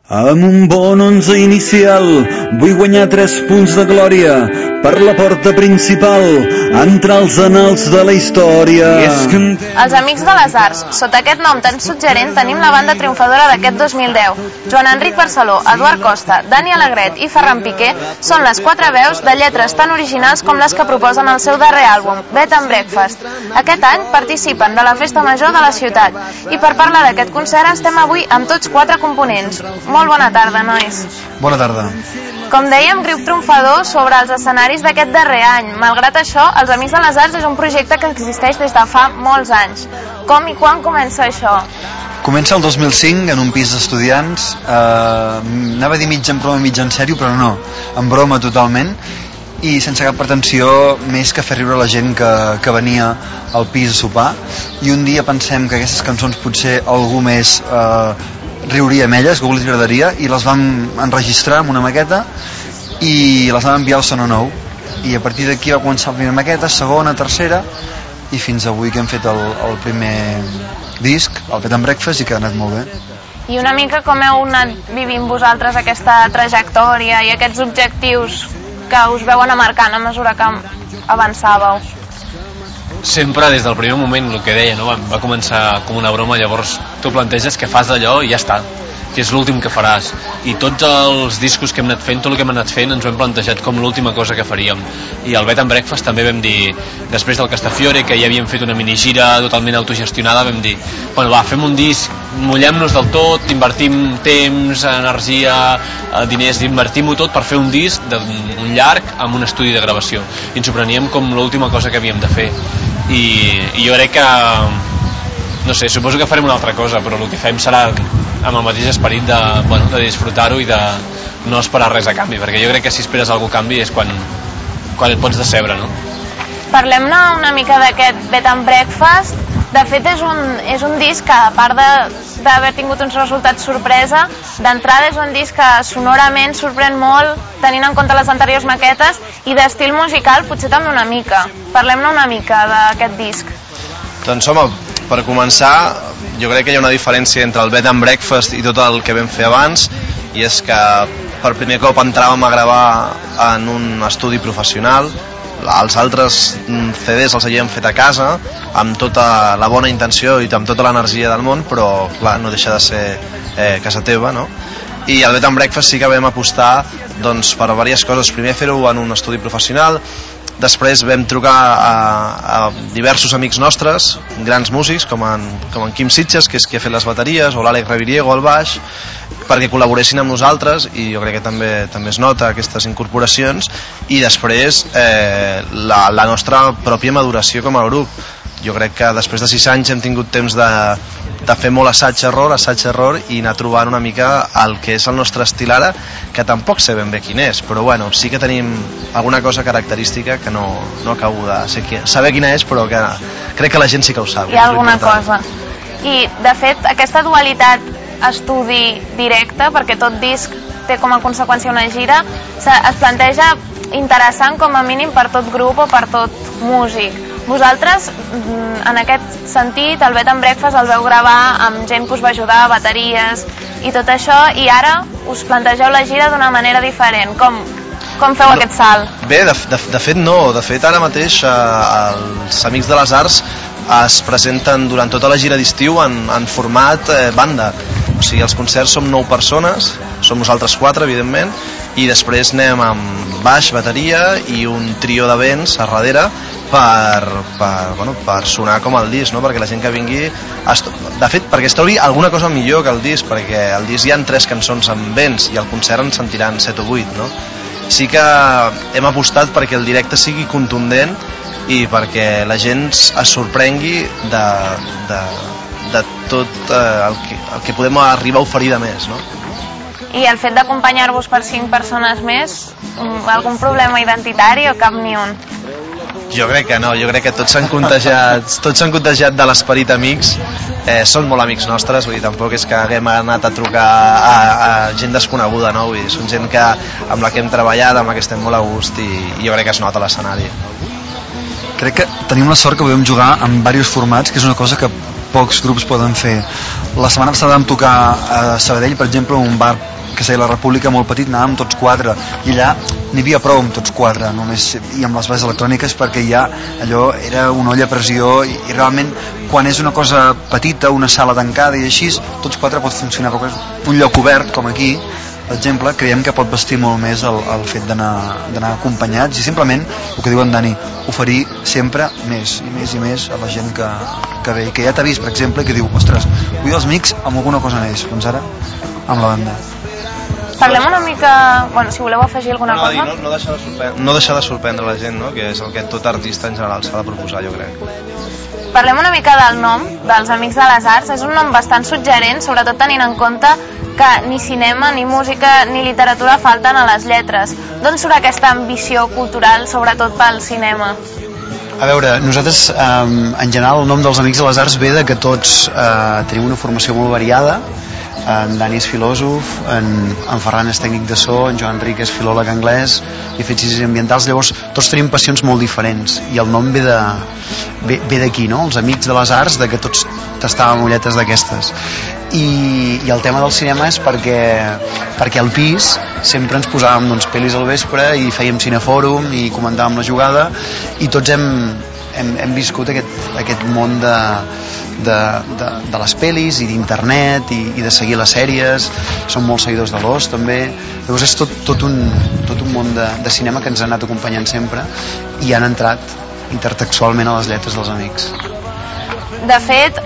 Amb un bon 11 inicial vull guanyar 3 punts de glòria per la porta principal, entrar als annals de la història. Els Amics de les Arts. Sota aquest nom tan suggerent tenim la banda triomfadora d'aquest 2010. Joan Enric Barceló, Eduard Costa, Dani Alegret i Ferran Piqué són les 4 veus de lletres tan originals com les que proposen el seu darrer àlbum, Bed and Breakfast. Aquest any participen de la Festa Major de la ciutat i per parlar d'aquest concert estem avui amb tots 4 components. Molt bona tarda, nois. Bona tarda. Com dèiem, Grup Triomfador sobre els escenaris d'aquest darrer any. Malgrat això, els Amics de les Arts és un projecte que existeix des de fa molts anys. Com i quan comença això? Comença el 2005 en un pis d'estudiants, anava a dir mig en broma, mig en sèrio, però no, en broma totalment, i sense cap pretensió més que fer riure la gent que venia al pis a sopar, i un dia pensem que aquestes cançons potser algú més riuria amb elles, que algú li agradaria, i les vam enregistrar amb una maqueta i les vam enviar al Sono Nou, i a partir d'aquí va començar la primera maqueta, segona, tercera, i fins avui que hem fet el primer disc, el Bed and Breakfast, i que ha anat molt bé. I una mica com heu anat vivint vosaltres aquesta trajectòria i aquests objectius que us veuen marcant a mesura que avançàveu? Sempre des del primer moment, el que deia, no? Va començar com una broma, llavors tu planteges que fas d'allò i ja està, que és l'últim que faràs, i tots els discos que hem anat fent, tot el que hem anat fent ens ho hem plantejat com l'última cosa que faríem. I al Bed and Breakfast també vam dir, després del Castafiore, que ja havíem fet una minigira totalment autogestionada, vam dir, bueno va, fem un disc, mullem-nos del tot, invertim temps, energia, diners, invertim-ho tot per fer un disc un llarg amb un estudi de gravació, i ens ho preníem com l'última cosa que havíem de fer, i jo crec que no sé, suposo que farem una altra cosa, però el que fem serà amb el mateix esperit de disfrutar-ho i de no esperar res a canvi, perquè jo crec que si esperes algú canvi és quan et pots decebre, no? Parlem-ne una mica d'aquest Bed and Breakfast. De fet és un disc que, a part d'haver tingut uns resultats sorpresa, d'entrada és un disc que sonorament sorprèn molt, tenint en compte les anteriors maquetes, i d'estil musical potser també una mica. Parlem-ne una mica d'aquest disc. Doncs home, per començar, jo crec que hi ha una diferència entre el Bed and Breakfast i tot el que vam fer abans, i és que per primer cop entràvem a gravar en un estudi professional. Els altres CDs els havíem fet a casa amb tota la bona intenció i amb tota l'energia del món, però clar, no deixa de ser casa teva, no? I al Bed and Breakfast sí que vam apostar doncs, per diverses coses. Primer fer-ho en un estudi professional, després vam trucar a diversos amics nostres, grans músics, com en Quim Sitges, que és qui ha fet les bateries, o l'Àlex Reviriego al baix, perquè col·laboressin amb nosaltres, i jo crec que també es nota aquestes incorporacions, i després la nostra pròpia maduració com a grup. Jo crec que després de 6 anys hem tingut temps de fer molt assaig-error i anar trobant una mica el que és el nostre estil ara, que tampoc sé ben bé quin és, però bueno, sí que tenim alguna cosa característica que no acabo de saber quina és, però que crec que la gent sí que ho sap. Hi ha alguna cosa. I, de fet, aquesta dualitat estudi directe, perquè tot disc té com a conseqüència una gira, es planteja interessant com a mínim per tot grup o per tot músic. Vosaltres, en aquest sentit, el Bed and Breakfast el veu gravar amb gent que us va ajudar, bateries i tot això, i ara us plantegeu la gira d'una manera diferent. Com feu aquest salt? Bé, de fet no. De fet, ara mateix els Amics de les Arts es presenten durant tota la gira d'estiu en format banda. O sigui, els concerts som 9 persones, som nosaltres 4, evidentment, i després anem amb baix, bateria i un trio de vents a darrere per sonar com el disc, no? Perquè la gent que vingui, de fet, perquè es trobi alguna cosa millor que el disc, perquè el disc hi ha 3 cançons amb vents i el concert en sentiran 7 o 8, no? Sí que hem apostat perquè el directe sigui contundent i perquè la gent es sorprengui de tot el que podem arribar a oferir de més, no? I el fet d'acompanyar-vos per 5 persones més, algun problema identitari o cap ni un? Jo crec que no, jo crec que tots s'han contagiat de l'esperit amics, són molt amics nostres, vull dir, tampoc és que haguem anat a trucar a gent desconeguda, no? Vull dir, són gent amb la que hem treballat, amb la que estem molt a gust, i jo crec que es nota a l'escenari. Crec que tenim la sort que podem jugar en diversos formats, que és una cosa que pocs grups poden fer. La setmana passada vam tocar a Sabadell, per exemple, un bar que seia la República, molt petit, anàvem tots 4 i allà n'hi havia prou amb tots 4 només, i amb les bases electròniques, perquè ja allò era una olla a pressió i realment quan és una cosa petita, una sala tancada i així, tots 4 pot funcionar, però és un lloc obert com aquí, per exemple, creiem que pot vestir molt més el fet d'anar acompanyats i simplement, el que diu en Dani, oferir sempre més i més i més a la gent que ve i que ja t'ha vist, per exemple, i que diu, ostres, vull els mics amb alguna cosa més, doncs ara amb la banda. Parlem una mica, bueno, si voleu afegir alguna cosa. No deixar de sorprendre la gent, no? Que és el que tot artista en general s'ha de proposar, jo crec. Parlem una mica del nom dels Amics de les Arts. És un nom bastant suggerent, sobretot tenint en compte que ni cinema, ni música, ni literatura falten a les lletres. D'on surt aquesta ambició cultural, sobretot pel cinema? A veure, nosaltres, en general, el nom dels Amics de les Arts ve de que tots tenim una formació molt variada. En Dani és filòsof, en Ferran és tècnic de so, en Joan Enric és filòleg anglès i ha fet ciències ambientals. Llavors tots tenim passions molt diferents i el nom ve d'aquí, no? Els Amics de les Arts, de que tots tastàvem ulletes d'aquestes. I el tema del cinema és perquè al pis sempre ens posàvem pel·lis al vespre i fèiem cinefòrum i comentàvem la jugada i tots hem viscut aquest món de les pel·lis i d'internet i de seguir les sèries. Som molt seguidors de l'Os també. Llavors és tot un món de cinema que ens ha anat acompanyant sempre i han entrat intertextualment a les lletres dels Amics. De fet,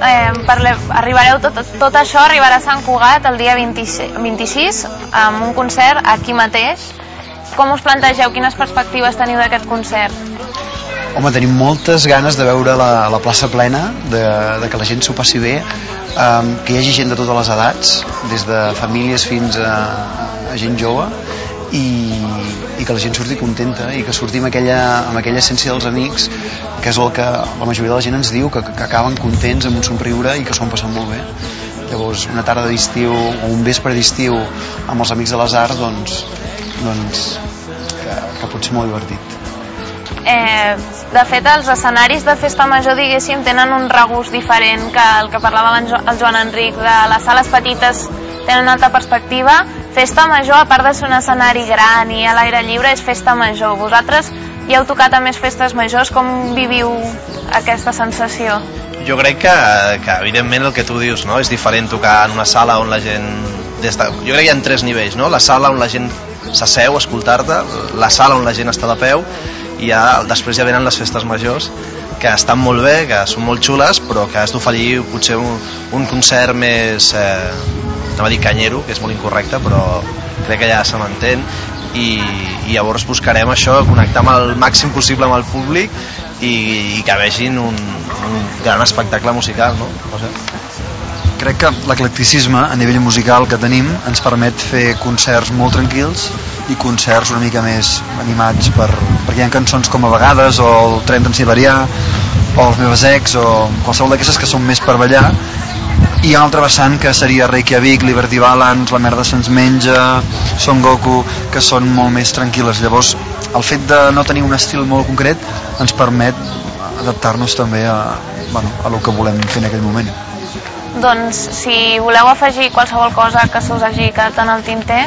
tot això arribarà a Sant Cugat el dia 26 amb un concert aquí mateix. Com us plantegeu? Quines perspectives teniu d'aquest concert? Home, tenim moltes ganes de veure la plaça plena, de que la gent s'ho passi bé, que hi hagi gent de totes les edats, des de famílies fins a gent jove, i que la gent surti contenta i que sortim amb aquella essència dels amics, que és el que la majoria de la gent ens diu, que acaben contents amb un somriure i que s'ho han passat molt bé. Llavors, una tarda d'estiu o un vespre d'estiu amb els Amics de les Arts, doncs que pot ser molt divertit. De fet, els escenaris de Festa Major, diguéssim, tenen un regust diferent que el que parlava el Joan Enric, de les sales petites tenen una altra perspectiva. Festa Major, a part de ser un escenari gran i a l'aire lliure, és Festa Major. Vosaltres ja heu tocat a més festes majors, com viviu aquesta sensació? Jo crec que evidentment el que tu dius, no? És diferent tocar en una sala on la gent... Jo crec que hi ha 3 nivells, no? La sala on la gent s'asseu a escoltar-te, la sala on la gent està de peu, i després ja venen les festes majors, que estan molt bé, que són molt xules, però que has d'oferir potser un concert més, no va dir canyero, que és molt incorrecte, però crec que ja se m'entén, i llavors buscarem això, connectar amb el màxim possible amb el públic i que vegin un gran espectacle musical, no? No sé. Crec que l'eclecticisme a nivell musical que tenim ens permet fer concerts molt tranquils i concerts una mica més animats, perquè hi ha cançons com A vegades o el Tren Transilvanià o Els meves ex o qualsevol d'aquestes que són més per ballar, i hi ha un altre vessant que seria Reykjavik, Liberty Balance, La merda se'ns menja, Son Goku, que són molt més tranquil·les. Llavors el fet de no tenir un estil molt concret ens permet adaptar-nos també a el que volem fer en aquell moment. Doncs si voleu afegir qualsevol cosa que se us hagi quedat en el tinter.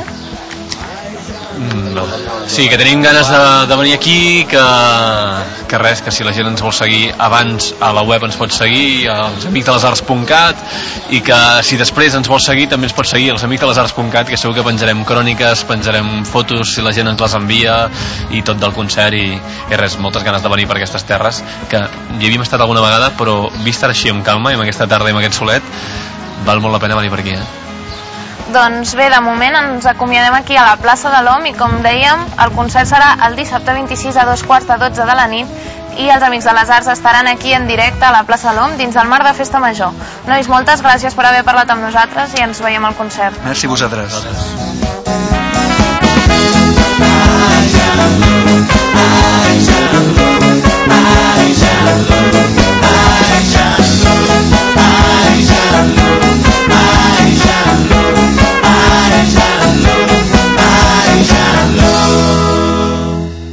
No. Sí, que tenim ganes de venir aquí, que res, que si la gent ens vol seguir abans a la web ens pot seguir, als amicdelesarts.cat, i que si després ens vol seguir també ens pot seguir als amicdelesarts.cat, que segur que penjarem cròniques, penjarem fotos si la gent ens les envia i tot del concert, i res, moltes ganes de venir per aquestes terres, que hi havíem estat alguna vegada, però vist així amb calma i amb aquesta tarda i amb aquest solet val molt la pena venir per aquí, Doncs bé, de moment ens acomiadem aquí a la plaça de l'Om i, com dèiem, el concert serà el dissabte 26 a 11:45 de la nit i els Amics de les Arts estaran aquí en directe a la plaça de l'Om dins el marc de Festa Major. Nois, moltes gràcies per haver parlat amb nosaltres i ens veiem al concert. Merci a vosaltres.